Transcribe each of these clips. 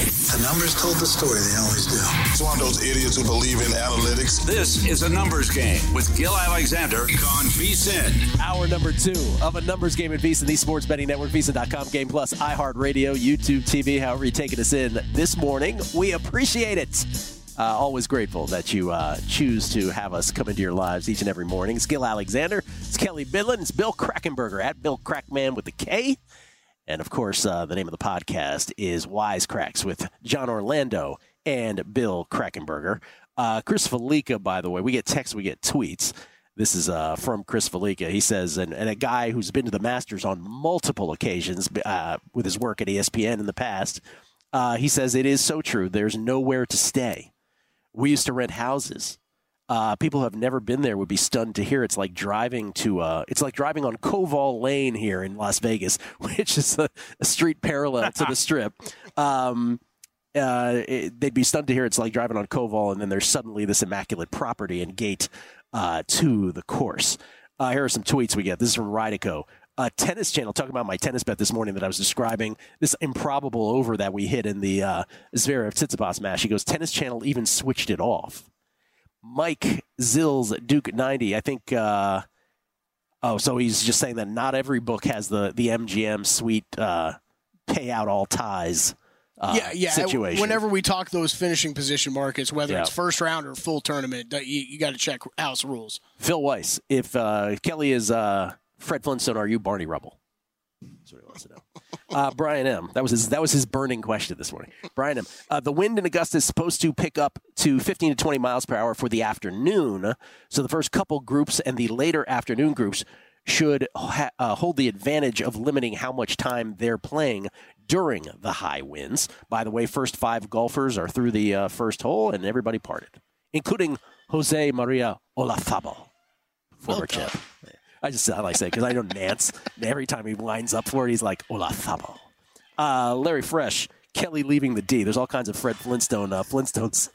The numbers told the story. They always do. It's one of those idiots who believe in analytics. This is A Numbers Game with Gil Alexander on VSiN. Hour number 2 of A Numbers Game at VSiN, the Sports Betting Network, VSiN.com, Game Plus, iHeartRadio, YouTube TV, however you're taking us in this morning. We appreciate it. Always grateful that you choose to have us come into your lives each and every morning. It's Gil Alexander. It's Kelly Bidlin. It's Bill Krackomberger at Bill Crackman with the K. And, of course, the name of the podcast is Wisecracks with John Orlando and Bill Krackomberger. Chris Felica, by the way, we get texts, we get tweets. This is from Chris Felica. He says, and a guy who's been to the Masters on multiple occasions with his work at ESPN in the past, he says, it is so true. There's nowhere to stay. We used to rent houses. People who have never been there would be stunned to hear it's like driving on Koval Lane here in Las Vegas, which is a street parallel to the Strip. They'd be stunned to hear it's like driving on Koval, and then there's suddenly this immaculate property and gate to the course. Here are some tweets we get. This is from Rydico. Tennis Channel, talking about my tennis bet this morning that I was describing, this improbable over that we hit in the Zverev-Tsitsipas match. He goes, Tennis Channel even switched it off. Mike Zills, Duke 90, I think, so he's just saying that not every book has the MGM sweet pay out all ties situation. Whenever we talk those finishing position markets, whether it's first round or full tournament, you got to check house rules. Phil Weiss, if Kelly is Fred Flintstone, are you Barney Rubble? That's what he wants to know. Brian M. That was his burning question this morning. Brian M. The wind in Augusta is supposed to pick up to 15 to 20 miles per hour for the afternoon. So the first couple groups and the later afternoon groups should hold the advantage of limiting how much time they're playing during the high winds. By the way, first 5 golfers are through the first hole, and everybody parted, including Jose Maria Olazabal, former champ. I like saying because I know Nance. Every time he winds up for it, he's like, Olazabal. Larry Fresh, Kelly leaving the D. There's all kinds of Fred Flintstones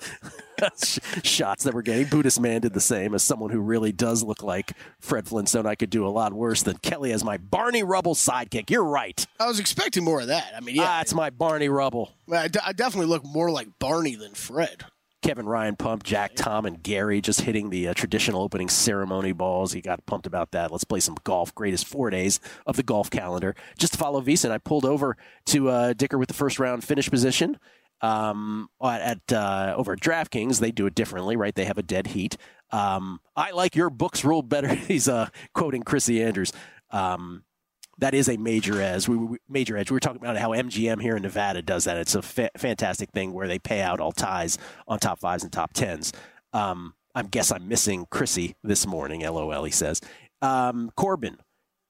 shots that we're getting. Buddhist Man did the same. As someone who really does look like Fred Flintstone, I could do a lot worse than Kelly as my Barney Rubble sidekick. You're right. I was expecting more of that. I mean, yeah. It's my Barney Rubble. I definitely look more like Barney than Fred. Kevin Ryan pumped, Jack, Tom, and Gary just hitting the traditional opening ceremony balls. He got pumped about that. Let's play some golf. Greatest 4 days of the golf calendar. Just to follow VSiN, I pulled over to Dicker with the first round finish position over at DraftKings. They do it differently, right? They have a dead heat. I like your book's rule better. He's quoting Chrissy Andrews. That is a major edge. We were talking about how MGM here in Nevada does that. It's a fantastic thing where they pay out all ties on top 5s and top 10s. I guess I'm missing Chrissy this morning, LOL, he says. Corbin,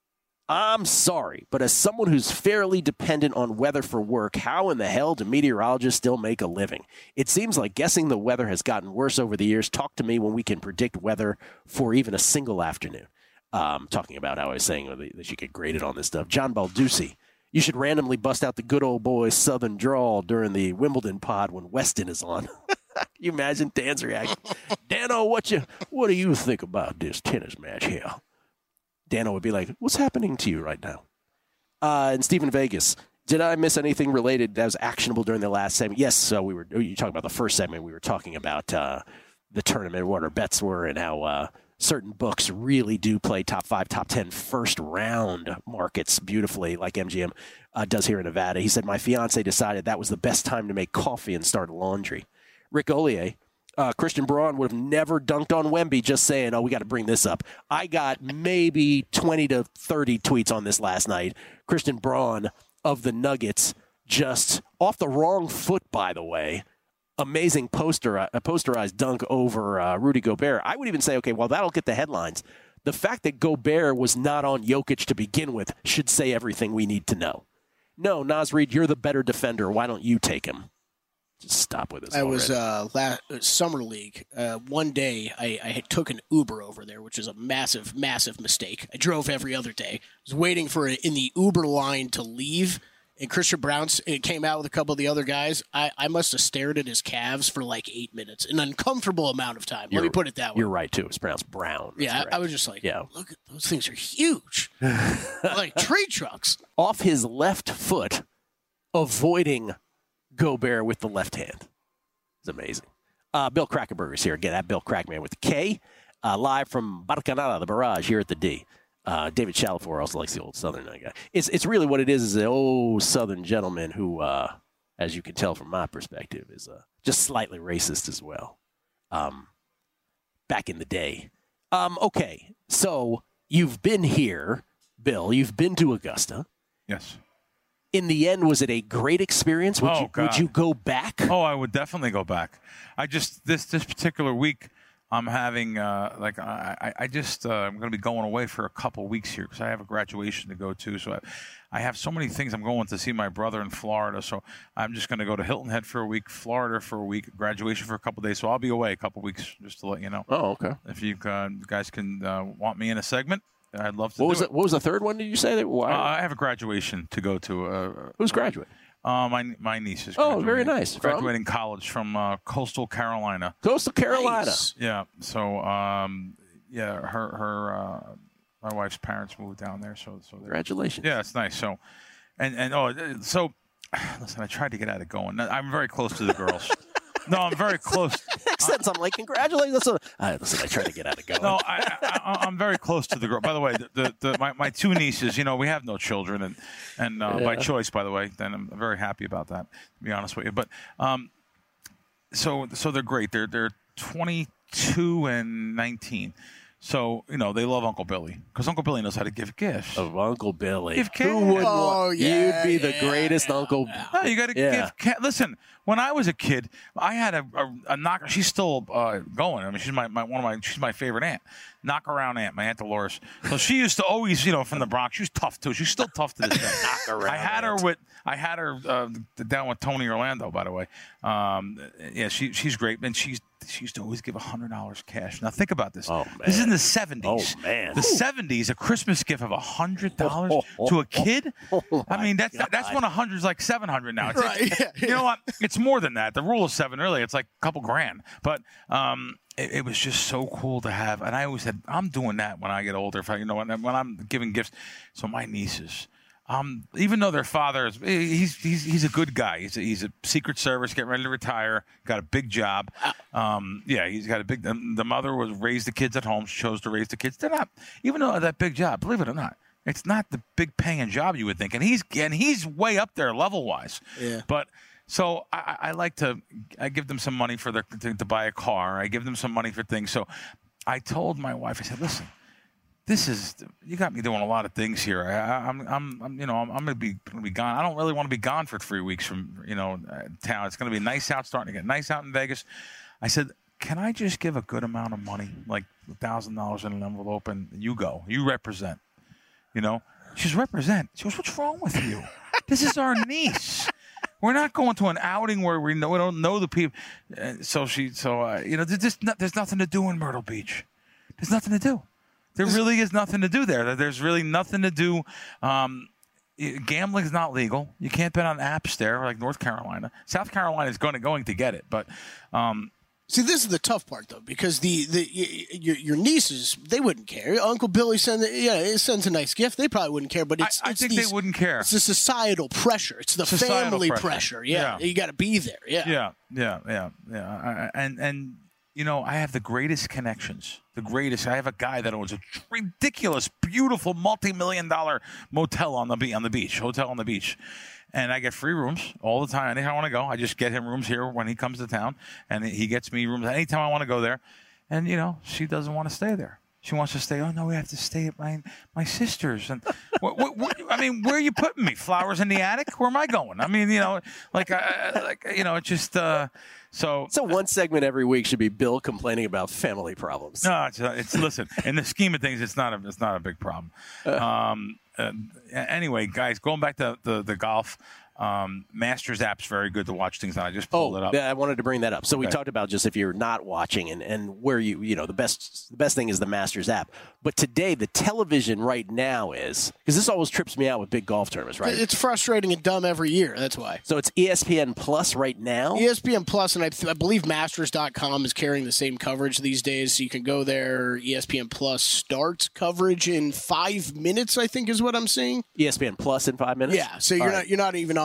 I'm sorry, but as someone who's fairly dependent on weather for work, how in the hell do meteorologists still make a living? It seems like guessing the weather has gotten worse over the years. Talk to me when we can predict weather for even a single afternoon. Talking about how I was saying that you get graded on this stuff. John Balducci, you should randomly bust out the good old boy Southern drawl during the Wimbledon pod when Weston is on. Can you imagine Dan's reaction? Dano, what do you think about this tennis match here? Dano would be like, what's happening to you right now? And Stephen Vegas, did I miss anything related that was actionable during the last segment? Yes, so you talking about the first segment. We were talking about the tournament, what our bets were, and how certain books really do play top 5, top 10 first round markets beautifully, like MGM does here in Nevada. He said, my fiance decided that was the best time to make coffee and start laundry. Rick Ollier, Christian Braun would have never dunked on Wemby, just saying, we got to bring this up. I got maybe 20 to 30 tweets on this last night. Christian Braun of the Nuggets, just off the wrong foot, by the way. Amazing posterized dunk over Rudy Gobert. I would even say, okay, well, that'll get the headlines. The fact that Gobert was not on Jokic to begin with should say everything we need to know. No, Naz Reid, you're the better defender. Why don't you take him? Just stop with this. I was Summer League. One day, I took an Uber over there, which is a massive, massive mistake. I drove every other day. I was waiting for it in the Uber line to leave. And Christian Brown came out with a couple of the other guys. I must have stared at his calves for like 8 minutes, an uncomfortable amount of time. Let me put it that way. You're right, too. It's pronounced Brown. Yeah, I was just like, look, those things are huge. Like tree trucks. Off his left foot, avoiding Gobert with the left hand. It's amazing. Bill Krackomberger's here again, at Bill Crackman with the K, live from Barcanada, the barrage here at the D. David Chalafour also likes the old Southern guy. It's really what it is an old Southern gentleman who, as you can tell from my perspective, is just slightly racist as well. Back in the day. Okay, so you've been here, Bill. You've been to Augusta. Yes. In the end, was it a great experience? Would you go back? Oh, I would definitely go back. I just this particular week, I'm having I'm going to be going away for a couple weeks here because I have a graduation to go to. So I have so many things. I'm going to see my brother in Florida, so I'm just going to go to Hilton Head for a week, Florida for a week, graduation for a couple days. So I'll be away a couple weeks, just to let you know. Oh, okay. If you guys can want me in a segment, I'd love to. What was the third one? Did you say that? I have a graduation to go to. Who's graduating? My niece is. Oh, very nice. Graduating college from Coastal Carolina. Coastal Carolina. Nice. Yeah. So her my wife's parents moved down there. So Congratulations. yeah, it's nice. So so listen, I tried to get at it going. I'm very close to the girls. No, I'm very close. Makes sense. I'm like, congratulations. Listen, I tried to get out of going. No, I'm very close to the girl. By the way, my two nieces, we have no children, and by choice, by the way. Then I'm very happy about that, to be honest with you. But so they're great. They're 22 and 19. So, they love Uncle Billy because Uncle Billy knows how to give gifts. Of Uncle Billy. Give Who wouldn't want? yeah, You'd be the greatest Uncle. No, you got to give. Listen, when I was a kid, I had a knocker. She's still going. I mean, she's my favorite aunt. Knock around aunt, my Aunt Dolores. So she used to always, from the Bronx. She was tough too. She's still tough to this day. Knock around. I had her down with Tony Orlando, by the way. Yeah, she's great, and she used to always give $100 cash. Now think about this. Oh, man. This is in the 70s. Oh man. The 70s, a Christmas gift of $100 to a kid. I mean, that's when 100's like 700 now. It's Right. You know what? It's more than that. The rule of 7, really. It's like a couple grand. But it was just so cool to have. And I always said, I'm doing that when I get older. If when I'm giving gifts. So my nieces, even though their father is, he's a good guy. He's a Secret Service, getting ready to retire, got a big job. Yeah, he's got a big. The mother was raised the kids at home. She chose to raise the kids. They're not, even though that big job. Believe it or not, it's not the big paying job you would think. And he's way up there level wise. Yeah. But. So I give them some money for to buy a car. I give them some money for things. So I told my wife, I said, listen, you got me doing a lot of things here. I'm going to be gone. I don't really want to be gone for 3 weeks from, town. It's going to be nice out, starting to get nice out in Vegas. I said, can I just give a good amount of money, like $1,000 in an envelope, and you represent, She's represent. She goes, what's wrong with you? This is our niece. We're not going to an outing where we don't know the people. There's nothing to do in Myrtle Beach. There's nothing to do. There really is nothing to do there. There's really nothing to do. Gambling is not legal. You can't bet on apps there, like North Carolina. South Carolina is going to get it, but. See, this is the tough part, though, because your nieces, they wouldn't care. Uncle Billy sends a nice gift. They probably wouldn't care, but I think they wouldn't care. It's the societal pressure. It's the family pressure. Yeah. You got to be there. Yeah. And I have the greatest connections. The greatest. I have a guy that owns a ridiculous, beautiful, multi-million-dollar hotel on the beach. And I get free rooms all the time. Anytime I want to go, I just get him rooms here when he comes to town, and he gets me rooms anytime I want to go there. And she doesn't want to stay there. She wants to stay. Oh no, we have to stay at my sister's. And I mean, where are you putting me? Flowers in the attic? Where am I going? I mean, it's just. So one segment every week should be Bill complaining about family problems. No, it's listen. In the scheme of things, it's not a big problem. Anyway, guys, going back to the golf, Masters app's very good to watch things on. I just pulled it up. Yeah, I wanted to bring that up. So we talked about just if you're not watching and where the best thing is the Masters app. But today the television right now is, because this always trips me out with big golf tournaments, right? It's frustrating and dumb every year. That's why. So it's ESPN Plus right now? ESPN Plus, and I believe Masters.com is carrying the same coverage these days. So you can go there. ESPN Plus starts coverage in 5 minutes, I think is what I'm seeing. ESPN Plus in 5 minutes? Yeah. So you're not even on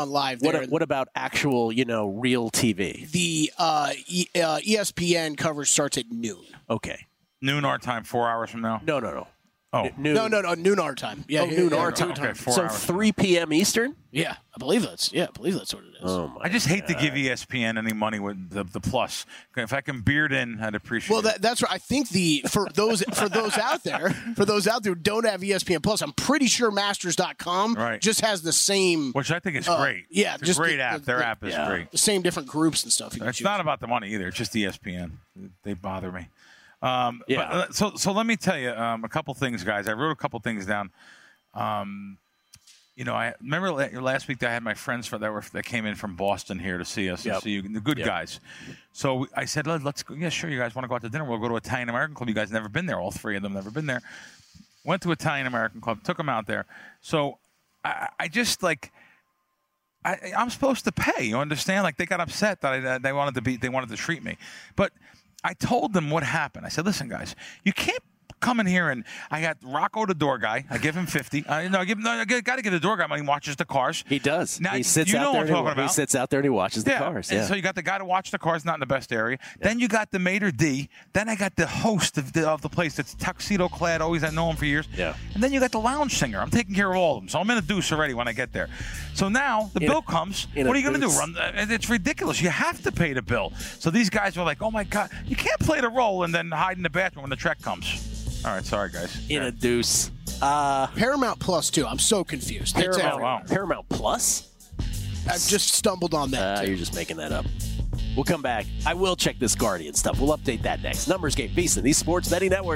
on live there. What about actual, real TV? The ESPN coverage starts at noon. Okay. Noon our time, 4 hours from now? No. Oh. Noon. No, noon our time. Yeah, noon our time. Okay, 4 So hours. 3 p.m. Eastern? Yeah, I believe that's what it is. Oh, my I just hate to give ESPN any money with the plus. If I can beard in, I'd appreciate Well, it. that's right. I think for those out there who don't have ESPN Plus, I'm pretty sure Masters.com Right. just has the same. Which I think is great. Yeah, it's just a great the- app. the- Their app is great. The same different groups and stuff. You can It's choose. not about the money either. It's just ESPN. They bother me. Yeah. But, so let me tell you a couple things, guys. I wrote a couple things down. I remember last week that I had my friends that came in from Boston here to see us and see you, the good guys. So I said, let's go. Yeah, sure. You guys want to go out to dinner? We'll go to Italian American Club. You guys never been there. All three of them never been there. Went to Italian American Club. Took them out there. So I just like. I'm supposed to pay. You understand? Like they got upset that they wanted to treat me, but I told them what happened. I said, "Listen, guys, you can't come in here and I got Rocco the door guy. I give him $50. I got to give the door guy money. He watches the cars. He does. Now, He sits you out know there. what I'm talking about. He sits out there and he watches the cars. And Yeah. so you got the guy to watch the cars, not in the best area. Yeah. Then you got the maitre d'. Then I got the host of the place that's tuxedo clad. Always, I know him for years. Yeah. And then you got the lounge singer. I'm taking care of all of them. So I'm in a deuce already when I get there. So now the bill comes. What are you going to do? It's ridiculous. You have to pay the bill. So these guys were like, "Oh my God, you can't play the role and then hide in the bathroom when the check comes." All right, sorry guys. In a deuce. Paramount Plus too. I'm so confused. It's everywhere. Paramount Plus? I've just stumbled on that. Too. You're just making that up. We'll come back. I will check this Guardian stuff. We'll update that next. Numbers Game, VSiN, the Sports Betting Network.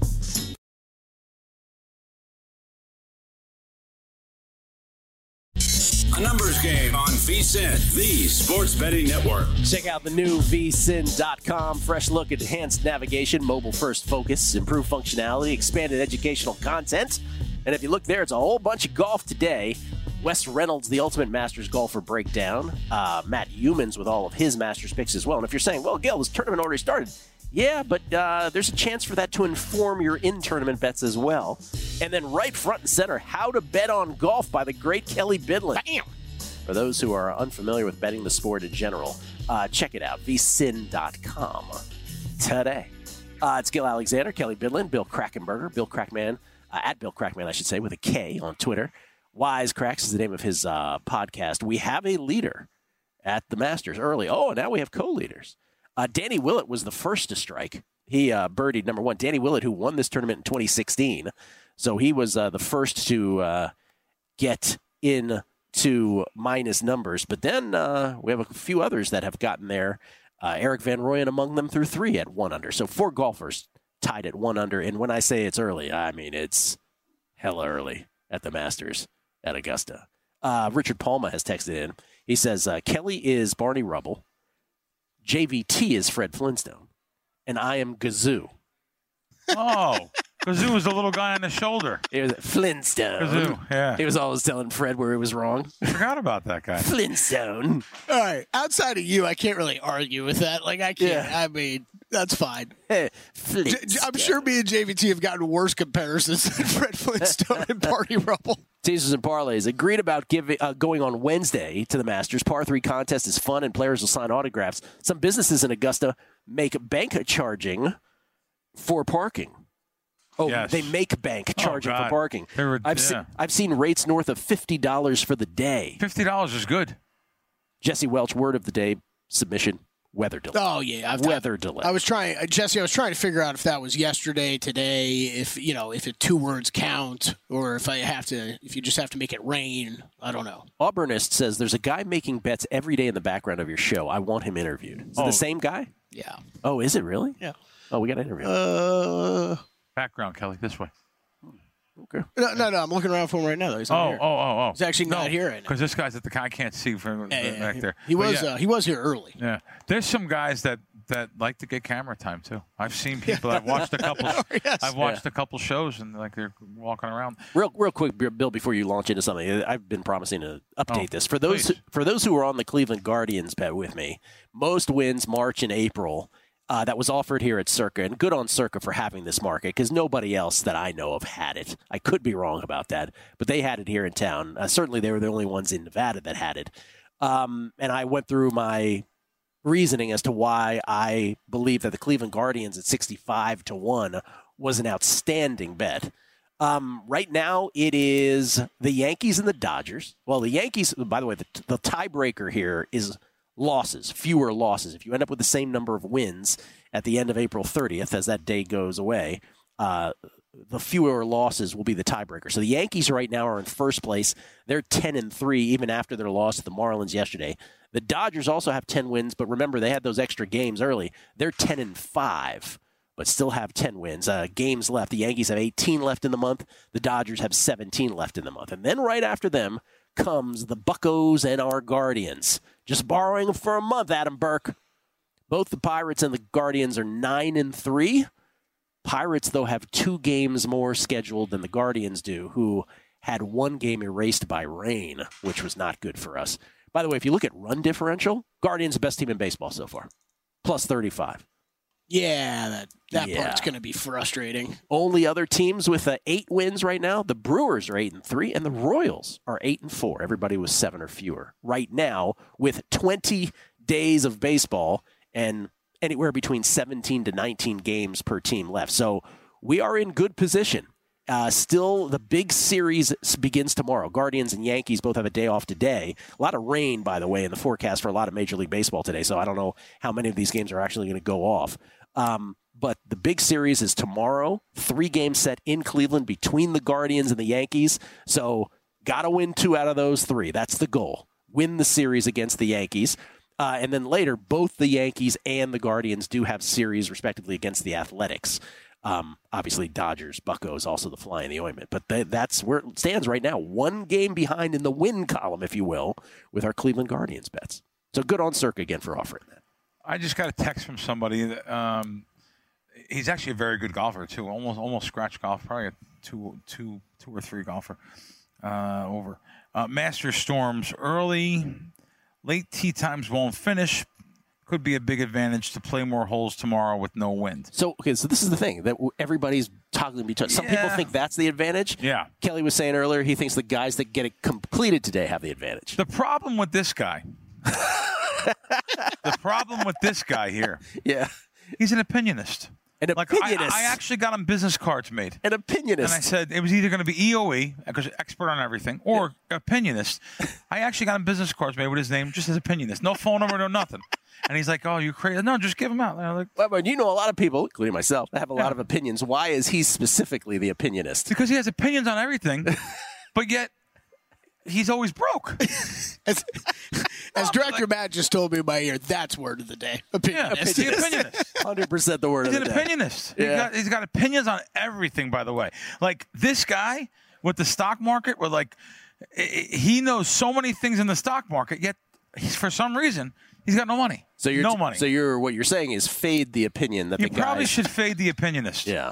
A numbers game on VSiN, the Sports Betting Network. Check out the new vsin.com. Fresh look at enhanced navigation, mobile-first focus, improved functionality, expanded educational content. And if you look there, it's a whole bunch of golf today. Wes Reynolds, the Ultimate Masters Golfer Breakdown. Matt Humans with all of his Masters picks as well. And if you're saying, well, Gil, this tournament already started. Yeah, but there's a chance for that to inform your in-tournament bets as well. And then right front and center, How to Bet on Golf by the great Kelly Bidlin. Bam! For those who are unfamiliar with betting the sport in general, check it out, vsin.com today. It's Gil Alexander, Kelly Bidlin, Bill Krackomberger, Bill Crackman, at Bill Crackman, I should say, with a K on Twitter. Wisecracks is the name of his podcast. We have a leader at the Masters early. Oh, now we have co-leaders. Danny Willett was the first to strike. He birdied number one. Danny Willett, who won this tournament in 2016. So he was the first to get in to minus numbers. But then we have a few others that have gotten there. Eric Van Rooyen among them through 3 at 1 under. So 4 golfers tied at 1 under. And when I say it's early, I mean it's hella early at the Masters at Augusta. Richard Palma has texted in. He says, Kelly is Barney Rubble. JVT is Fred Flintstone. And I am Gazoo. Oh, Gazoo was the little guy on the shoulder. It was Flintstone. Gazoo, yeah. He was always telling Fred where he was wrong. I forgot about that guy. Flintstone. All right. Outside of you, I can't really argue with that. Like, I can't. Yeah. I mean, that's fine. I'm sure me and JVT have gotten worse comparisons than Fred Flintstone and Barney Rubble. Teasers and parlays agreed about going on Wednesday to the Masters. Par 3 contest is fun and players will sign autographs. Some businesses in Augusta make bank charging for parking. Oh, yes. They make bank charging for parking. I've seen rates north of $50 for the day. $50 is good. Jesse Welch, word of the day submission. Weather delay. Oh yeah, weather delay. Jesse. I was trying to figure out if that was yesterday, today, if it 2 words count, or if you just have to make it rain. I don't know. Auburnist says there's a guy making bets every day in the background of your show. I want him interviewed. Is it the same guy? Yeah. Oh, is it really? Yeah. Oh, we got to interview him. Background, Kelly, this way. Okay. No. I'm looking around for him right now. Though. He's not here. Oh. He's actually not here right now. Because this guy's at the I can't see from back there. He was here early. Yeah. There's some guys that like to get camera time too. I've seen people. I've watched a couple. Yes. I've watched a couple shows and like they're walking around. Real quick, Bill, before you launch into something, I've been promising to update this for those who are on the Cleveland Guardians bet with me. Most wins March and April. that was offered here at Circa, and good on Circa for having this market because nobody else that I know of had it. I could be wrong about that, but they had it here in town. Certainly, they were the only ones in Nevada that had it. And I went through my reasoning as to why I believe that the Cleveland Guardians at 65-1 was an outstanding bet. Right now, it is the Yankees and the Dodgers. Well, the Yankees, by the way, the tiebreaker here is losses, fewer losses. If you end up with the same number of wins at the end of April 30th, as that day goes away, the fewer losses will be the tiebreaker. So the Yankees right now are in first place. They're 10-3, even after their loss to the Marlins yesterday. The Dodgers also have 10 wins, but remember, they had those extra games early. They're 10-5, but still have 10 wins. Games left. The Yankees have 18 left in the month. The Dodgers have 17 left in the month. And then right after them comes the Buccos and our Guardians. Just borrowing for a month, Adam Burke. Both the Pirates and the Guardians are 9-3. Pirates, though, have 2 games more scheduled than the Guardians do, who had 1 game erased by rain, which was not good for us. By the way, if you look at run differential, Guardians the best team in baseball so far, plus 35. Yeah, that part's going to be frustrating. Only other teams with 8 wins right now, the Brewers are 8-3, and the Royals are 8-4. Everybody was 7 or fewer right now with 20 days of baseball and anywhere between 17 to 19 games per team left. So we are in good position. Still, the big series begins tomorrow. Guardians and Yankees both have a day off today. A lot of rain, by the way, in the forecast for a lot of Major League Baseball today, so I don't know how many of these games are actually going to go off. But the big series is tomorrow, 3-game set in Cleveland between the Guardians and the Yankees. So got to win 2 out of those 3. That's the goal. Win the series against the Yankees. And then later, both the Yankees and the Guardians do have series, respectively, against the Athletics. Obviously, Dodgers, Buccos, also the fly in the ointment. But that's where it stands right now. 1 game behind in the win column, if you will, with our Cleveland Guardians bets. So good on Circa again for offering that. I just got a text from somebody that he's actually a very good golfer too. Almost scratch golf, probably a two or three golfer over. Master storms early, late tee times won't finish. Could be a big advantage to play more holes tomorrow with no wind. So this is the thing that everybody's toggling between. Some people think that's the advantage. Yeah. Kelly was saying earlier he thinks the guys that get it completed today have the advantage. The problem with this guy. Here. Yeah. He's an opinionist. An opinionist. I actually got him business cards made. An opinionist. And I said it was either going to be EOE, because expert on everything, or opinionist. I actually got him business cards made with his name, just as opinionist. No phone number, no nothing. And he's like, "Oh, you crazy? No, just give them out." And I'm like, well, but you know, a lot of people, including myself, that have a lot of opinions. Why is he specifically the opinionist? Because he has opinions on everything, but yet he's always broke. As Director Matt just told me in my ear, that's word of the day. Opinionist. Yeah, the opinionist. 100% the word of the day. He's an opinionist. Yeah. He's got opinions on everything, by the way. Like this guy with the stock market, where like he knows so many things in the stock market, yet for some reason he's got no money. So no money. So what you're saying is fade the opinion that you the guy probably should fade the opinionist. Yeah.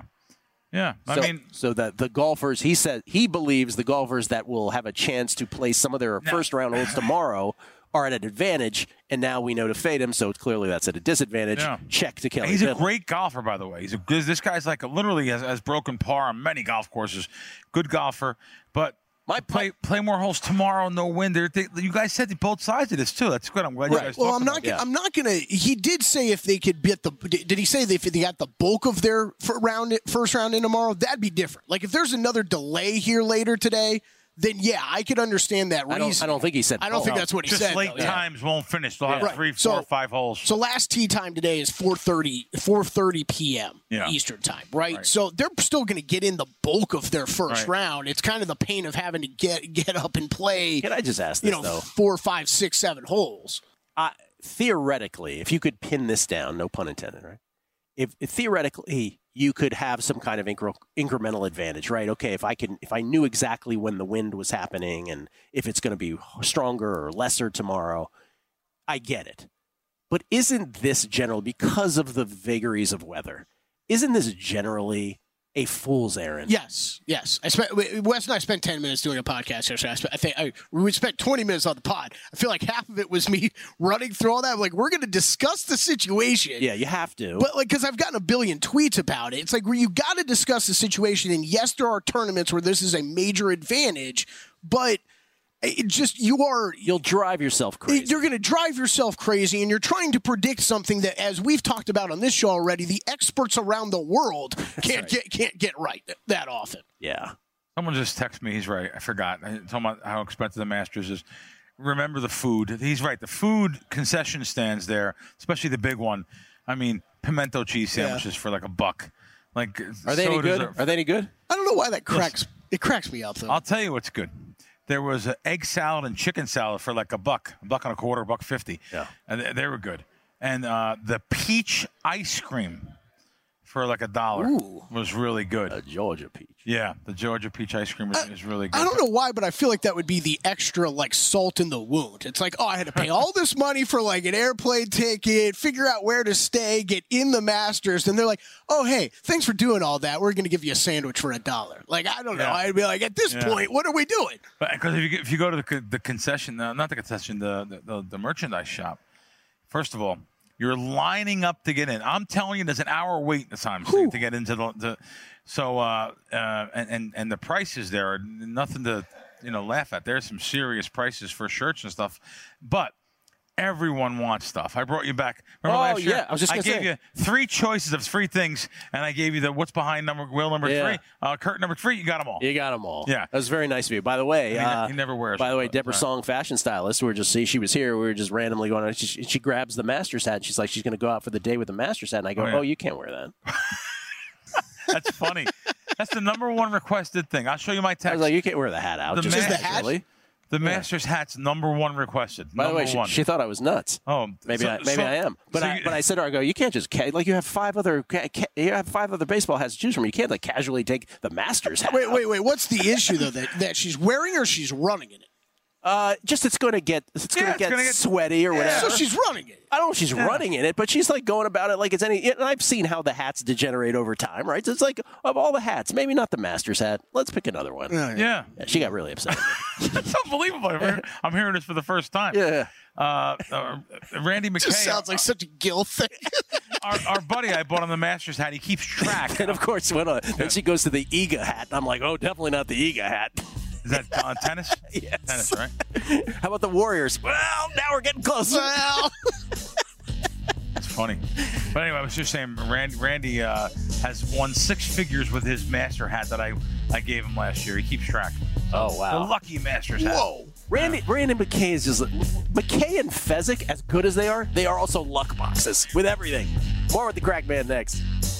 So that the golfers, he said he believes the golfers that will have a chance to play some of their first round holes tomorrow are at an advantage, and now we know to fade him. So clearly that's at a disadvantage. Yeah. Check to Kelly. He's a great golfer, by the way. This guy's like literally has broken par on many golf courses. Good golfer, but. Play more holes tomorrow. No wind. You guys said both sides of this too. That's good. I'm glad you guys. Well, I'm not gonna. He did say if they could get the. Did he say that if they got the bulk of their first round in tomorrow, that'd be different. Like if there's another delay here later today, then yeah, I could understand that. I don't think he said. I don't think that's what he said. Just late times won't finish. They'll have 3, 4, 5 holes. So last tee time today is 4:30 p.m. Eastern time, right? So they're still going to get in the bulk of their first round. It's kind of the pain of having to get up and play. Can I just ask this though? 4, 5, 6, 7 holes. Theoretically, if you could pin this down, no pun intended, right? If theoretically you could have some kind of incremental advantage, right? Okay, if I knew exactly when the wind was happening and if it's going to be stronger or lesser tomorrow, I get it. But isn't this generally, because of the vagaries of weather, isn't this generally a fool's errand. Yes. Wes and I spent 10 minutes doing a podcast yesterday. We spent 20 minutes on the pod. I feel like half of it was me running through all that. I'm like, we're going to discuss the situation. Yeah, you have to. But because I've gotten a billion tweets about it, it's like where you got to discuss the situation. And yes, there are tournaments where this is a major advantage, but you'll drive yourself crazy. You're going to drive yourself crazy, and you're trying to predict something that, as we've talked about on this show already, the experts around the world can't get right that often. Yeah. Someone just texted me. He's right. I forgot. I told him how expensive the Masters is. Remember the food. He's right. The food concession stands there, especially the big one. I mean, pimento cheese sandwiches for like $1. Like, are they any good? Are they any good? I don't know why that cracks. It cracks me up though. I'll tell you what's good. There was an egg salad and chicken salad for like $1.25, $1.50. Yeah, and they were good. And the peach ice cream for like $1 was really good. A Georgia peach. Yeah, the Georgia peach ice cream is really good. I don't know why, but I feel like that would be the extra like salt in the wound. It's like, I had to pay all this money for like an airplane ticket, figure out where to stay, get in the Masters, and they're like, oh hey, thanks for doing all that. We're going to give you a sandwich for $1. Like, I don't know. I'd be like, at this point, what are we doing? Because if you go to the concession, not the concession, the merchandise shop. First of all, you're lining up to get in. I'm telling you, there's an hour wait time to get into the. So and the prices there are nothing to laugh at. There's some serious prices for shirts and stuff, but everyone wants stuff. I brought you back. Remember last year? Yeah, I gave you 3 choices of 3 things, and I gave you the what's behind wheel number 3, curtain number 3. You got them all. You got them all. Yeah, that was very nice of you. By the way, he never wears. By the way, Deborah Song, fashion stylist. She was here. We were just randomly going on. She grabs the Masters hat. And she's like, she's going to go out for the day with the Masters hat. And I go, oh, you can't wear that. That's funny. That's the number 1 requested thing. I'll show you my text. I was like, you can't wear the hat out. Just the hat? Really? The Masters hat's number 1 requested. By the way, she thought I was nuts. Oh, maybe I am. But I said to her, I go, you can't just you have 5 other baseball hats to choose from. You can't casually take the Masters hat. Wait. What's the issue though that she's wearing or she's running in it? Just it's going to get sweaty or whatever. So she's running it. I don't know if she's running in it, but she's like going about it like it's any. And I've seen how the hats degenerate over time, right? So it's like, of all the hats, maybe not the Masters hat. Let's pick another one. Yeah. She got really upset. That's unbelievable. I'm hearing this for the first time. Yeah. Randy McKay. Just sounds like such a Gil thing. our buddy I bought on the Masters hat. He keeps track. And of course, then she goes to the EGA hat. And I'm like, oh, definitely not the EGA hat. Is that tennis? Yes. Tennis, right? How about the Warriors? Well, now we're getting close. Well. That's funny. But anyway, I was just saying, Randy has won 6 figures with his Master hat that I gave him last year. He keeps track. Oh, wow. The lucky Masters hat. Whoa. Randy McKay is just McKay and Fezzik, as good as they are also luck boxes with everything. More with the Crack Man next.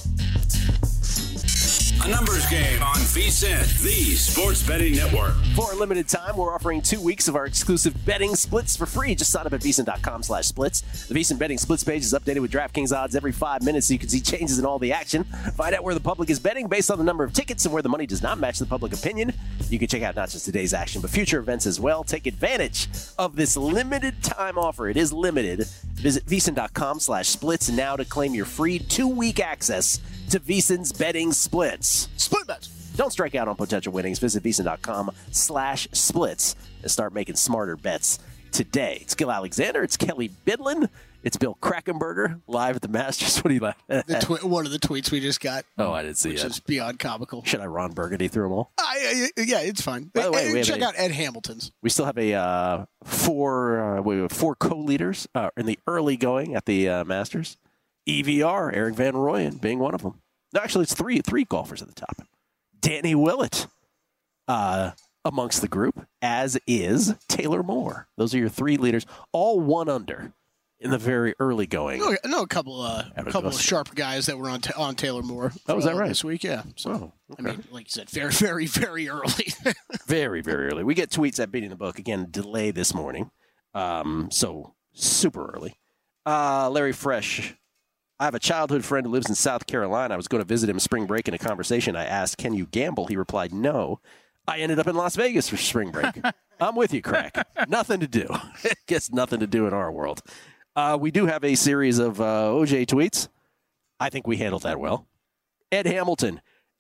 A numbers game on VSiN, the Sports Betting Network. For a limited time, we're offering 2 weeks of our exclusive betting splits for free. Just sign up at VSiN.com/splits. The VSiN betting splits page is updated with DraftKings odds every 5 minutes so you can see changes in all the action. Find out where the public is betting based on the number of tickets and where the money does not match the public opinion. You can check out not just today's action, but future events as well. Take advantage of this limited time offer. It is limited. Visit VSiN.com/splits now to claim your free 2-week access to VSiN's betting splits. Split bets. Don't strike out on potential winnings. Visit VSiN.com/splits and start making smarter bets today. It's Gil Alexander. It's Kelly Bidlin. It's Bill Krackomberger live at the Masters. What do you like? One of the tweets we just got. Oh, I didn't see which it. Which is beyond comical. Should I Ron Burgundy through them all? Yeah, it's fine. By the way, check out Ed Hamilton's. We still have a 4 co-leaders in the early going at the Masters. EVR, Eric Van Rooyen being one of them. No, actually, it's three golfers at the top. Danny Willett amongst the group, as is Taylor Moore. Those are your 3 leaders, all 1 under in the very early going. I know a couple of sharp guys that were on Taylor Moore. Oh, was that right? This week, yeah. So, okay. I mean, like you said, very, very, very early. Very, very early. We get tweets at Beating the Book. Again, delay this morning. So, super early. Larry Fresh. I have a childhood friend who lives in South Carolina. I was going to visit him spring break. In a conversation, I asked, can you gamble? He replied, no. I ended up in Las Vegas for spring break. I'm with you, Crack. Nothing to do. Guess nothing to do in our world. We do have a series of OJ tweets. I think we handled that well. Ed Hamilton.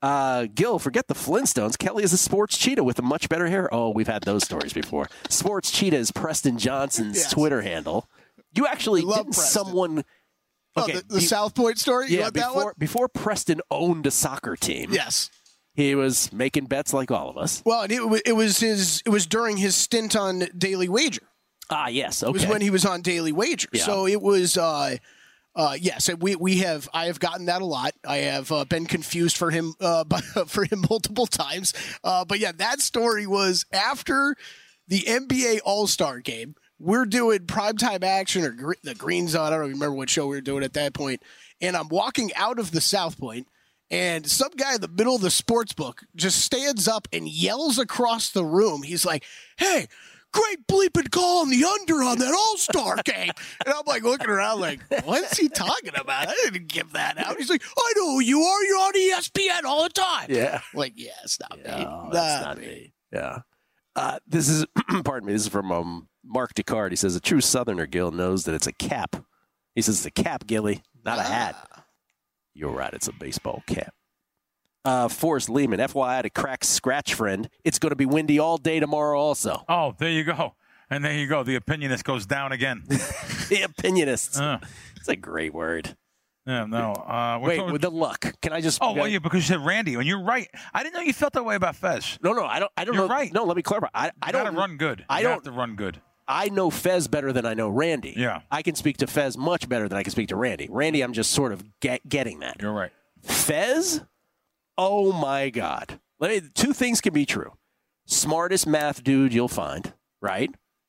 Gil, forget the Flintstones. Kelly is a sports cheetah with a much better hair. Oh, we've had those stories before. Sports cheetah is Preston Johnson's Twitter handle. You actually didn't Preston. someone. Okay, the South Point story? You want that one? Before Preston owned a soccer team. Yes. He was making bets like all of us. Well, and it was during his stint on Daily Wager. Ah, yes. Okay. It was when he was on Daily Wager. Yeah. So it was, yes, I have gotten that a lot. I have been confused for him multiple times. But yeah, that story was after the NBA All-Star game. We're doing primetime action or the Green Zone. I don't even remember what show we were doing at that point. And I'm walking out of the South Point, and some guy in the middle of the sports book just stands up and yells across the room. He's like, "Hey, great bleeping call on the under on that All-Star game." And I'm like looking around like, what's he talking about? I didn't give that out. He's like, "I know who you are. You're on ESPN all the time." Yeah. I'm like, yeah, it's not me. No, that's not me. Yeah. This is, pardon me, this is from Mark Descartes. He says, a true Southerner, Gil, knows that it's a cap. He says, it's a cap, Gilly, not a hat. You're right, it's a baseball cap. Forrest Lehman, FYI, to crack scratch friend, it's going to be windy all day tomorrow also. Oh, there you go. And there you go. The opinionist goes down again. The opinionist. It's a great word. Yeah, no. Wait, with the luck. Can I just? Oh, well, yeah, because you said Randy, and you're right. I didn't know you felt that way about Fez. No, I don't know. You're right. No, let me clarify. I don't gotta run good. You have to run good. I know Fez better than I know Randy. Yeah. I can speak to Fez much better than I can speak to Randy. Randy, I'm just sort of getting that. You're right. Fez? Oh, my God. Two things can be true. Smartest math dude you'll find, right?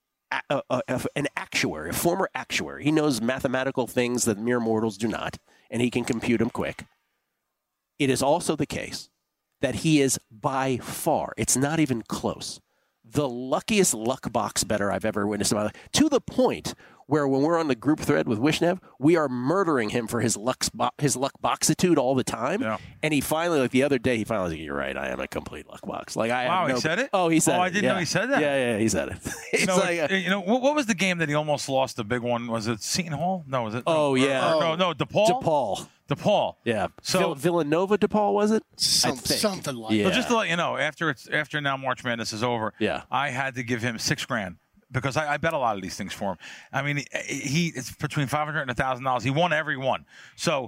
An actuary, a former actuary. He knows mathematical things that mere mortals do not, and he can compute them quick. It is also the case that he is by far, it's not even close, the luckiest luck box better I've ever witnessed in my life, to the point where when we're on the group thread with Wishnev, we are murdering him for his luck boxitude all the time. Yeah. And he finally, like the other day, he finally was like, "You're right, I am a complete luck box." Like he said it? Oh, he said it. Oh, I didn't know he said that. Yeah, he said it. What was the game that he almost lost? The big one, was it Seton Hall? No, was it? Oh, yeah. No, DePaul. DePaul. Yeah. So Villanova DePaul, was it? Something like Yeah. that. So just to let you know, after now March Madness is over, Yeah. I had to give him $6,000 because I bet a lot of these things for him. I mean, it's between $500 and $1,000. He won every one. So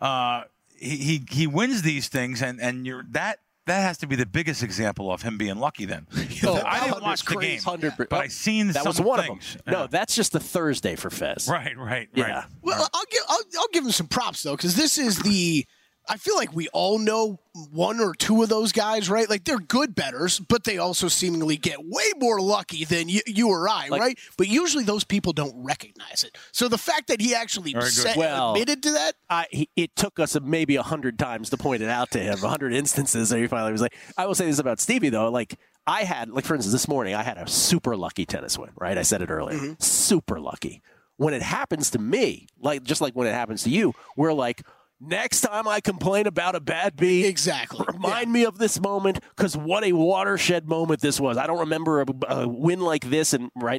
he wins these things, and that has to be the biggest example of him being lucky. Then I didn't watch the game, 100%. but I seen that some was one things. of them. No, that's just the Thursday for Fez. Right. Yeah. Well, I'll give him some props though, because this is I feel like we all know one or two of those guys, right? Like they're good bettors, but they also seemingly get way more lucky than you or I, right? But usually those people don't recognize it. So the fact that he actually admitted to that, it took us maybe 100 times to point it out to him, 100 instances, and he finally was like, I will say this about Stevie though, like I had, like for instance, this morning I had a super lucky tennis win, right? I said it earlier, super lucky. When it happens to me, just like when it happens to you, we're like, next time I complain about a bad beat, exactly. Remind me of this moment, because what a watershed moment this was. I don't remember a win like this, and right.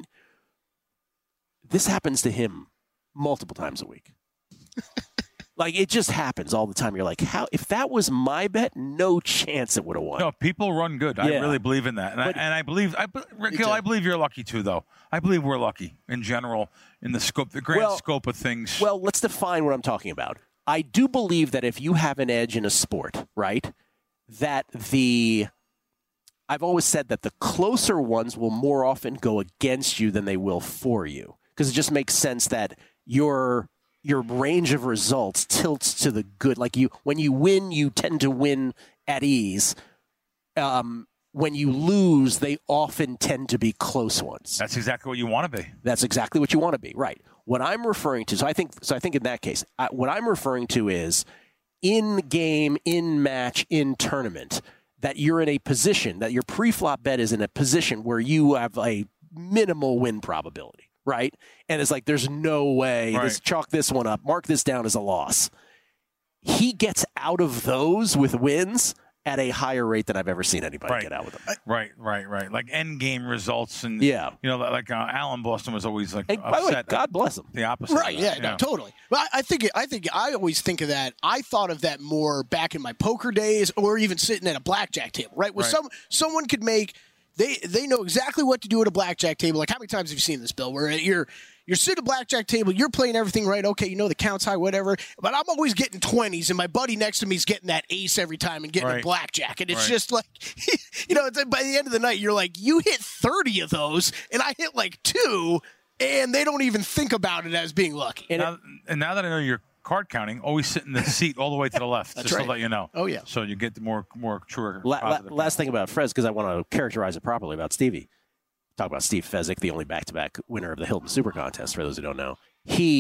This happens to him multiple times a week. Like it just happens all the time. You're like, how? If that was my bet, no chance it would have won. No, people run good. I really believe in that, and I believe, Gil, I believe you're lucky too, though. I believe we're lucky in general in the grand scope of things. Well, let's define what I'm talking about. I do believe that if you have an edge in a sport, right, that I've always said that the closer ones will more often go against you than they will for you, because it just makes sense that your range of results tilts to the good. Like when you win, you tend to win at ease. When you lose, they often tend to be close ones. That's exactly what you want to be. That's exactly what you want to be, right? What I'm referring to, so I think in that case, what I'm referring to is in game, in match, in tournament, that you're in a position, that your pre-flop bet is in a position where you have a minimal win probability, right? And it's like, there's no way, chalk this one up, mark this down as a loss. He gets out of those with wins, at a higher rate than I've ever seen anybody Right. get out with them. Right. Like end game results, and Yeah. like Alan Boston was always like And by the way, upset. God bless him. The opposite. of Right? that, Yeah, no, totally. But I always think of that. I thought of that more back in my poker days, or even sitting at a blackjack table. Right, where Right. someone could make. They know exactly what to do at a blackjack table. Like, how many times have you seen this, Bill? Where you're sitting at a blackjack table, you're playing everything right. Okay, you know the count's high, whatever. But I'm always getting 20s, and my buddy next to me is getting that ace every time and getting a Right. blackjack. And it's Right. just like, it's by the end of the night, you're like, you hit 30 of those, and I hit like 2, and they don't even think about it as being lucky. And now that I know you're card counting, always sit in the seat all the way to the left, just right. to let you know. Oh, yeah. So you get the more truer. positive Last thing about Fez, because I want to characterize it properly about Stevie. Talk about Steve Fezzik, the only back-to-back winner of the Hilton Super Contest, for those who don't know.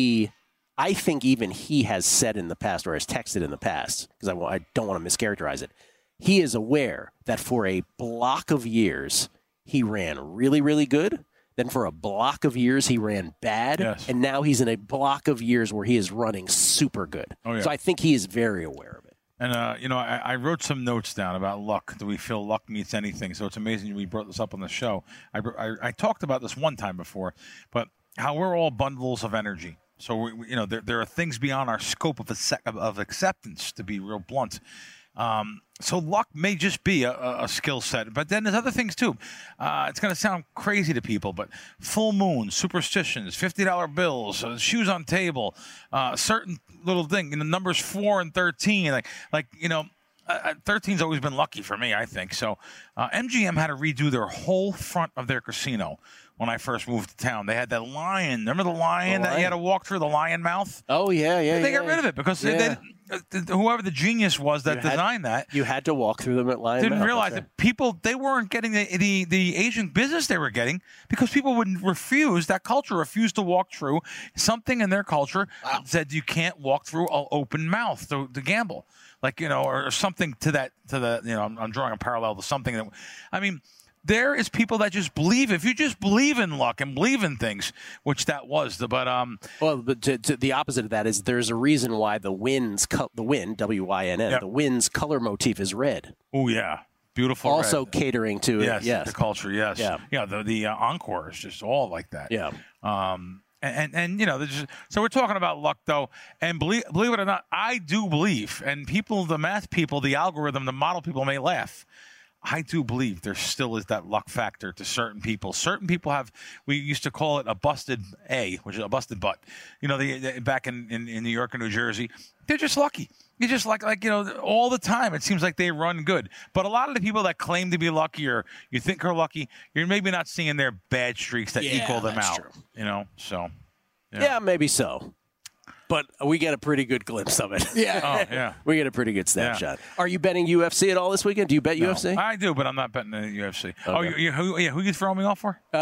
I think even he has said in the past, or has texted in the past, because I don't want to mischaracterize it, he is aware that for a block of years, he ran really, really good. Then for a block of years, he ran bad. Yes. And now he's in a block of years where he is running super good. Oh, yeah. So I think he is very aware of it. And, I wrote some notes down about luck. Do we feel luck meets anything? So it's amazing we brought this up on the show. I talked about this one time before, but how we're all bundles of energy. So, there are things beyond our scope of acceptance, to be real blunt. So luck may just be a skill set, but then there's other things too. It's going to sound crazy to people, but full moon, superstitions, $50 bills, shoes on table, certain little thing. Numbers 4 and 13, 13's always been lucky for me, I think. So MGM had to redo their whole front of their casino when I first moved to town. They had that lion. Remember the lion that you had to walk through, the lion mouth? Oh, yeah. They got rid of it because whoever the genius was that designed that. You had to walk through them at Lion Didn't Mouth. realize that people, they weren't getting the Asian business they were getting because people would that culture refused to walk through something in their culture said you can't walk through an open mouth to gamble. Or something to that, I'm drawing a parallel to something that, there is people that just believe. If you just believe in luck and believe in things, which that was, but the opposite of that is there's a reason why the wind's WYNN, Yep. the wind's color motif is red. Oh yeah, beautiful. Also red. catering to the culture. Yes, yeah. The encore is just all like that. Yeah. So we're talking about luck, though, and believe it or not, I do believe, and people, the math people, the algorithm, the model people may laugh. I do believe there still is that luck factor to certain people. Certain people have, we used to call it a busted A, which is a busted butt. Back in New York and New Jersey, they're just lucky. You just like all the time. It seems like they run good. But a lot of the people that claim to be lucky or you think are lucky, you're maybe not seeing their bad streaks that equal them that's out. true. So. Yeah, maybe so. But we get a pretty good glimpse of it. Yeah. Oh, yeah. We get a pretty good snapshot. Are you betting UFC at all this weekend? Do you bet UFC? I do, but I'm not betting the UFC. Okay. Who you throwing me off for? No.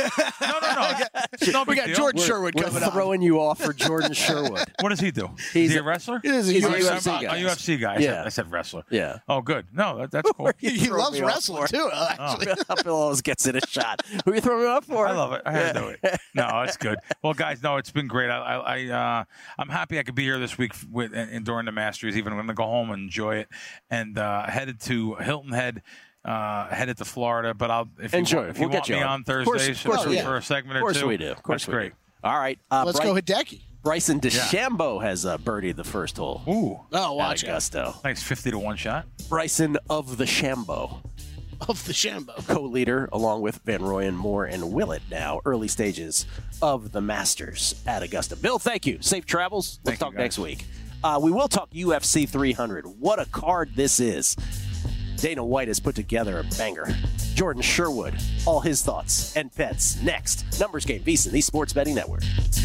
No We big got deal. Jordan Sherwood We're coming up. throwing you off for Jordan Sherwood. What does he do? He's is he a- a wrestler? He's a UFC guy. A UFC guy. Yeah. I said wrestler. Yeah. Oh, good. No, that's cool. He Throwing loves me off wrestling, for? too, actually. Bill always gets in a shot. Who are you throwing me off for? I love it. I had to do it. No, it's good. Well, guys, no, it's been great. I'm happy I could be here this week and during the Masters. Even I'm going to go home and enjoy it. And headed to Hilton Head. Headed to Florida, but if you We'll want get you me on Thursdays course we do. for a segment or two. Of course we do. Of course that's we great. do. All right. Let's go Hideki. Bryson DeChambeau has birdied the first hole. Ooh, Oh, At watch out. Augusta. nice 50-1 shot. Bryson of the Shambo, Of the Shambo. co-leader along with Van Rooyen, Moore, and Willett now. Early stages of the Masters at Augusta. Bill, thank you. Safe travels. Let's Thank you, talk guys. next week. We will talk UFC 300. What a card this is. Dana White has put together a banger. Jordan Sherwood, all his thoughts and pets. Next, Numbers Game, VSiN, the Sports Betting Network.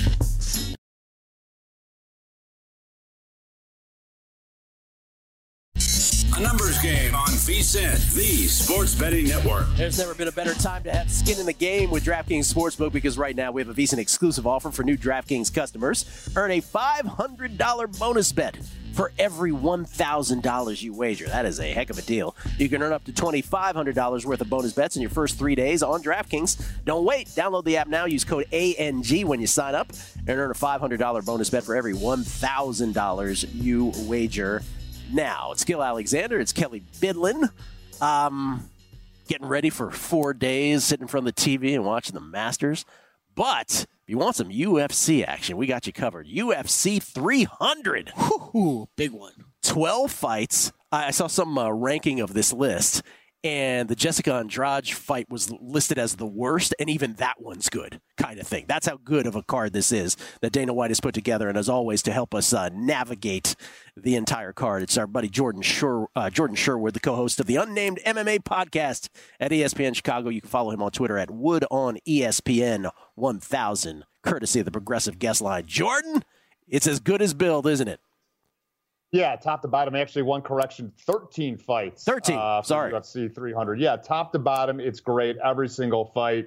A numbers game on VSiN, the Sports Betting Network. There's never been a better time to have skin in the game with DraftKings Sportsbook because right now we have a VSiN exclusive offer for new DraftKings customers. Earn a $500 bonus bet for every $1,000 you wager. That is a heck of a deal. You can earn up to $2,500 worth of bonus bets in your first 3 days on DraftKings. Don't wait. Download the app now. Use code ANG when you sign up and earn a $500 bonus bet for every $1,000 you wager. now. It's Gil Alexander. It's Kelly Bidlin. Getting ready for 4 days, sitting in front of the TV and watching the Masters. But if you want some UFC action, we got you covered. UFC 300. Ooh, big one. 12 fights. I saw some ranking of this list, and the Jessica Andrade fight was listed as the worst, and even that one's good, kind of thing. That's how good of a card this is that Dana White has put together. And as always, to help us navigate the entire card, it's our buddy Jordan Sherwood, the co-host of the Unnamed MMA podcast at ESPN Chicago. You can follow him on Twitter at WoodOnESPN1000, courtesy of the Progressive Guest Line. Jordan, it's as good as billed, isn't it? Yeah, top to bottom. Actually, one correction, 13 fights. 13, sorry. UFC 300. Yeah, top to bottom, it's great. Every single fight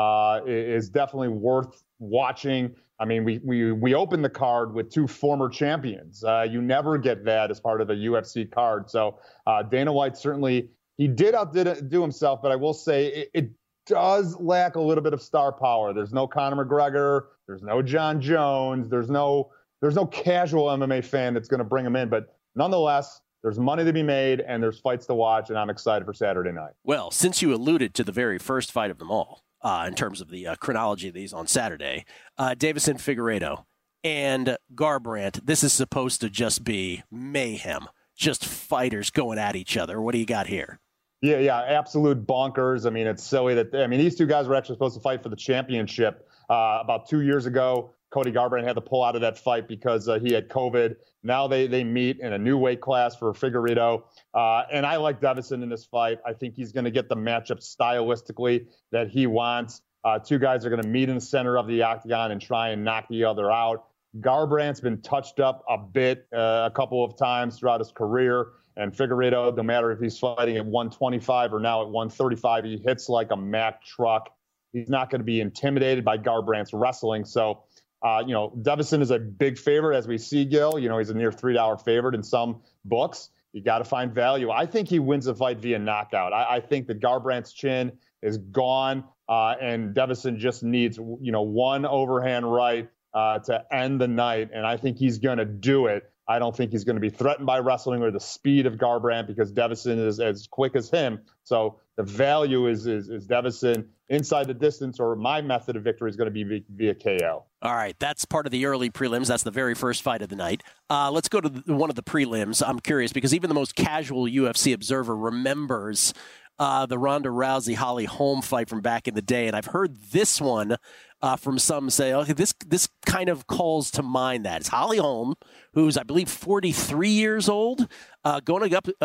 is definitely worth watching. I mean, we opened the card with two former champions. You never get that as part of a UFC card. So Dana White certainly, he did outdo himself, but I will say it does lack a little bit of star power. There's no Conor McGregor. There's no John Jones. There's no casual MMA fan that's going to bring him in. But nonetheless, there's money to be made, and there's fights to watch, and I'm excited for Saturday night. Well, since you alluded to the very first fight of them all, in terms of the chronology of these on Saturday, Deiveson Figueiredo and Garbrandt, this is supposed to just be mayhem, just fighters going at each other. What do you got here? Yeah, absolute bonkers. I mean, it's silly these two guys were actually supposed to fight for the championship about 2 years ago. Cody Garbrandt had to pull out of that fight because he had COVID. Now they meet in a new weight class for Figueiredo. And I like Deiveson in this fight. I think he's going to get the matchup stylistically that he wants. Two guys are going to meet in the center of the octagon and try and knock the other out. Garbrandt's been touched up a bit a couple of times throughout his career. And Figueiredo, no matter if he's fighting at 125 or now at 135, he hits like a Mack truck. He's not going to be intimidated by Garbrandt's wrestling. So, Deiveson is a big favorite, as we see, Gil. He's a near $3 favorite in some books. You got to find value. I think he wins the fight via knockout. I think that Garbrandt's chin is gone, and Deiveson just needs, one overhand right to end the night, and I think he's going to do it. I don't think he's going to be threatened by wrestling or the speed of Garbrandt because Deiveson is as quick as him. So the value is Deiveson inside the distance, or my method of victory is going to be via KO. All right, that's part of the early prelims. That's the very first fight of the night. Let's go to one of the prelims. I'm curious because even the most casual UFC observer remembers the Ronda Rousey-Holly Holm fight from back in the day, and I've heard this one from some say, okay, this kind of calls to mind that. It's Holly Holm, who's, I believe, 43 years old, going up,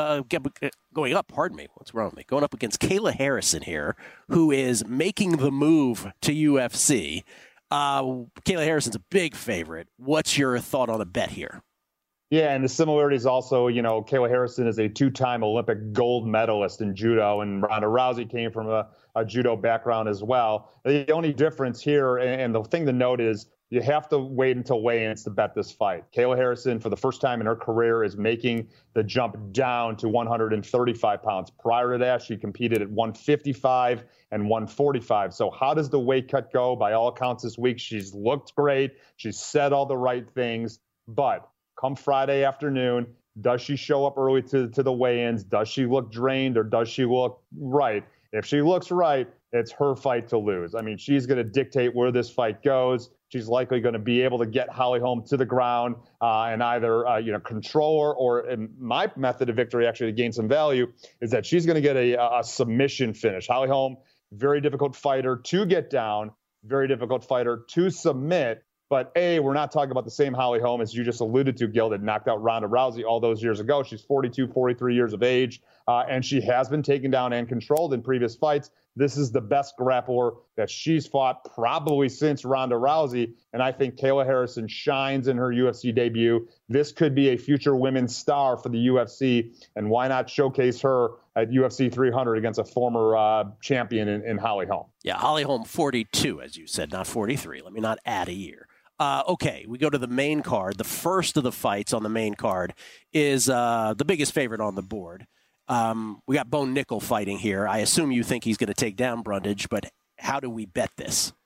pardon me, what's wrong with me? Going up against Kayla Harrison here, who is making the move to UFC. Kayla Harrison's a big favorite. What's your thought on a bet here? Yeah, and the similarities also, Kayla Harrison is a two-time Olympic gold medalist in judo, and Ronda Rousey came from a judo background as well. The only difference here, and the thing to note is, you have to wait until weigh-ins to bet this fight. Kayla Harrison, for the first time in her career, is making the jump down to 135 pounds. Prior to that, she competed at 155 and 145. So how does the weight cut go? By all accounts this week, she's looked great. She's said all the right things. But come Friday afternoon, does she show up early to the weigh-ins? Does she look drained, or does she look right? If she looks right, it's her fight to lose. I mean, she's going to dictate where this fight goes. She's likely going to be able to get Holly Holm to the ground and either control her, or my method of victory, actually, to gain some value, is that she's going to get a submission finish. Holly Holm, very difficult fighter to get down, very difficult fighter to submit. But we're not talking about the same Holly Holm, as you just alluded to, Gil, that knocked out Ronda Rousey all those years ago. She's 42, 43 years of age, and she has been taken down and controlled in previous fights. This is the best grappler that she's fought probably since Ronda Rousey, and I think Kayla Harrison shines in her UFC debut. This could be a future women's star for the UFC, and why not showcase her at UFC 300 against a former champion in Holly Holm? Yeah, Holly Holm 42, as you said, not 43. Let me not add a year. Okay, we go to the main card. The first of the fights on the main card is the biggest favorite on the board. We got Bo Nickel fighting here. I assume you think he's going to take down Brundage, but how do we bet this?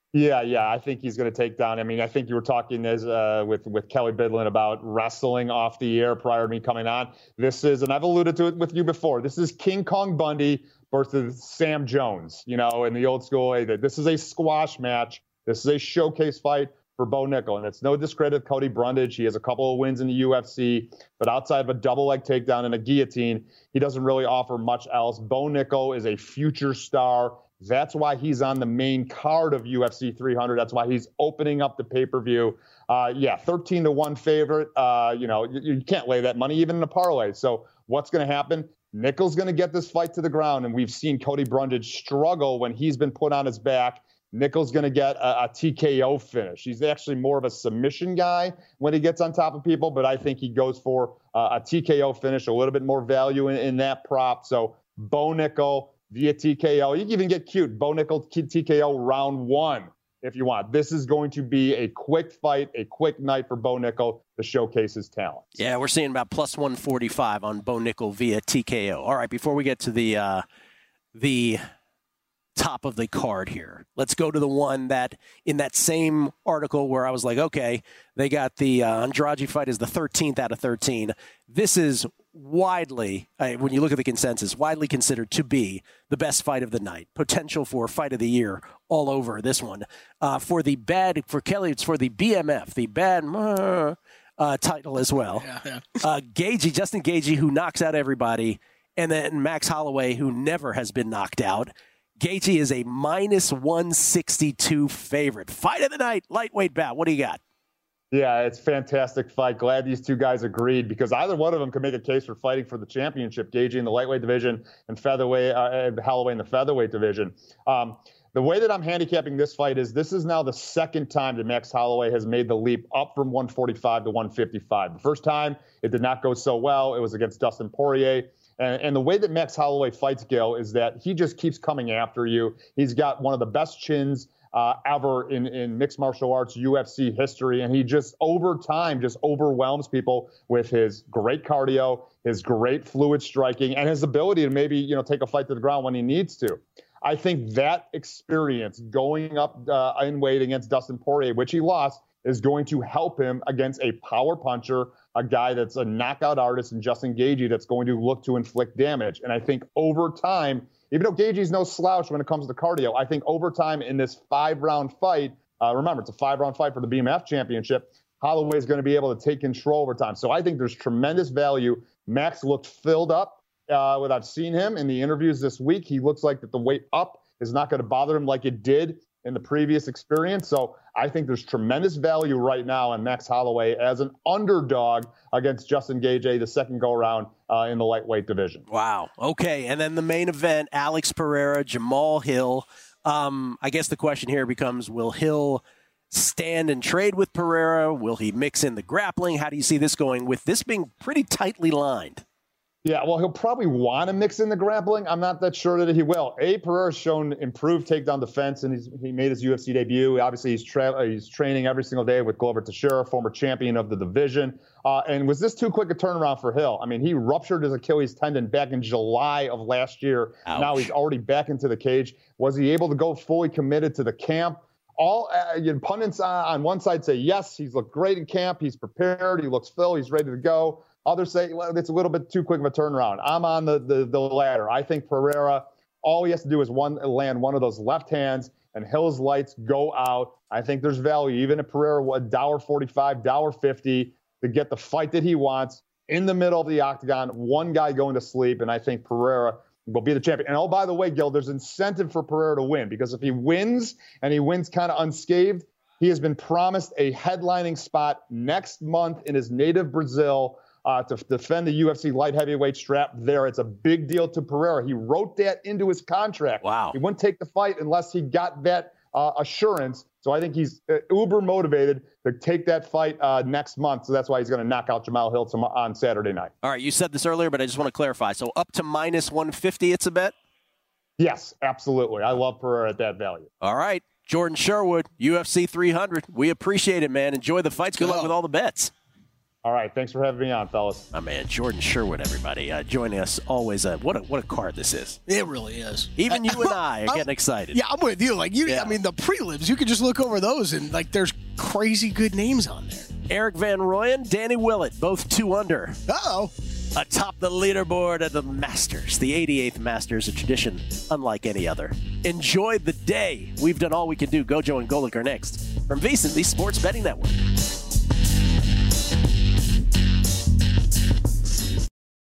Yeah. I think he's going to take down. I mean, I think you were talking with Kelly Bidlin about wrestling off the air prior to me coming on. This is, and I've alluded to it with you before, this is King Kong Bundy versus Sam Jones, in the old school way. This is a squash match. This is a showcase fight for Bo Nickel. And it's no discredit to Cody Brundage. He has a couple of wins in the UFC, but outside of a double leg takedown and a guillotine, he doesn't really offer much else. Bo Nickel is a future star. That's why he's on the main card of UFC 300. That's why he's opening up the pay-per-view. 13-1 favorite. You can't lay that money even in a parlay. So what's going to happen? Nickel's going to get this fight to the ground, and we've seen Cody Brundage struggle when he's been put on his back. Nickel's going to get a TKO finish. He's actually more of a submission guy when he gets on top of people, but I think he goes for a TKO finish, a little bit more value in that prop. So Bo Nickel via TKO. You can even get cute. Bo Nickel TKO round 1 if you want. This is going to be a quick fight, a quick night for Bo Nickel to showcase his talent. Yeah, we're seeing about plus 145 on Bo Nickel via TKO. All right, before we get to the top of the card here, let's go to the one that in that same article where I was like, okay, they got the Andrade fight as the 13th out of 13. This is widely, when you look at the consensus, widely considered to be the best fight of the night. Potential for fight of the year all over this one. For Kelly, it's for the BMF, the bad title as well. Justin Gaethje, who knocks out everybody, and then Max Holloway, who never has been knocked out. Gaethje is a minus 162 favorite. Fight of the night, lightweight bout. What do you got? Yeah, it's a fantastic fight. Glad these two guys agreed because either one of them could make a case for fighting for the championship. Gaethje in the lightweight division and Holloway in the featherweight division. The way that I'm handicapping this fight is this is now the second time that Max Holloway has made the leap up from 145 to 155. The first time, it did not go so well. It was against Dustin Poirier. And the way that Max Holloway fights, Gil, is that he just keeps coming after you. He's got one of the best chins ever in mixed martial arts UFC history. And he just over time just overwhelms people with his great cardio, his great fluid striking, and his ability to maybe, take a fight to the ground when he needs to. I think that experience going up in weight against Dustin Poirier, which he lost, is going to help him against a power puncher, a guy that's a knockout artist in Justin Gaethje that's going to look to inflict damage. And I think over time, even though Gaethje's no slouch when it comes to cardio, I think over time in this 5-round fight, remember, it's a 5-round fight for the BMF championship, Holloway is going to be able to take control over time. So I think there's tremendous value. Max looked filled up when I've seen him in the interviews this week. He looks like that the weight up is not going to bother him like it did in the previous experience. So I think there's tremendous value right now in Max Holloway as an underdog against Justin Gaethje the second go-around in the lightweight division. Wow. Okay, and then the main event, Alex Pereira, Jamal Hill. I guess the question here becomes, will Hill stand and trade with Pereira? Will he mix in the grappling? How do you see this going with this being pretty tightly lined? Yeah, well, he'll probably want to mix in the grappling. I'm not that sure that he will. Pereira's shown improved takedown defense, and he made his UFC debut. Obviously, he's training every single day with Glover Teixeira, former champion of the division. And was this too quick a turnaround for Hill? I mean, he ruptured his Achilles tendon back in July of last year. Ouch. Now he's already back into the cage. Was he able to go fully committed to the camp? All pundits on one side say, yes, he's looked great in camp. He's prepared. He looks full. He's ready to go. Others say, well, it's a little bit too quick of a turnaround. I'm on the latter. I think Pereira, all he has to do is land one of those left hands, and Hill's lights go out. I think there's value, even if Pereira $1.45, $1.50 to get the fight that he wants in the middle of the octagon, one guy going to sleep, and I think Pereira will be the champion. And oh, by the way, Gil, there's incentive for Pereira to win, because if he wins, and he wins kind of unscathed, he has been promised a headlining spot next month in his native Brazil to defend the UFC light heavyweight strap there. It's a big deal to Pereira. He wrote that into his contract. Wow. He wouldn't take the fight unless he got that assurance. So I think he's uber motivated to take that fight next month. So that's why he's going to knock out Jamal Hill on Saturday night. All right, you said this earlier, but I just want to clarify. So up to minus 150, it's a bet? Yes, absolutely. I love Pereira at that value. All right. Jordan Sherwood, UFC 300. We appreciate it, man. Enjoy the fights. Good luck with all the bets. All right. Thanks for having me on, fellas. My man, Jordan Sherwood, everybody, joining us always. What a card this is. It really is. Even you and I are getting excited. Yeah, I'm with you. Like Yeah. I mean, the prelims, you can just look over those and like there's crazy good names on there. Eric Van Rooyen, Danny Willett, both 2 under. Uh-oh. Atop the leaderboard of the Masters, the 88th Masters, a tradition unlike any other. Enjoy the day. We've done all we can do. Gojo and Golic are next. From VSiN, the Sports Betting Network.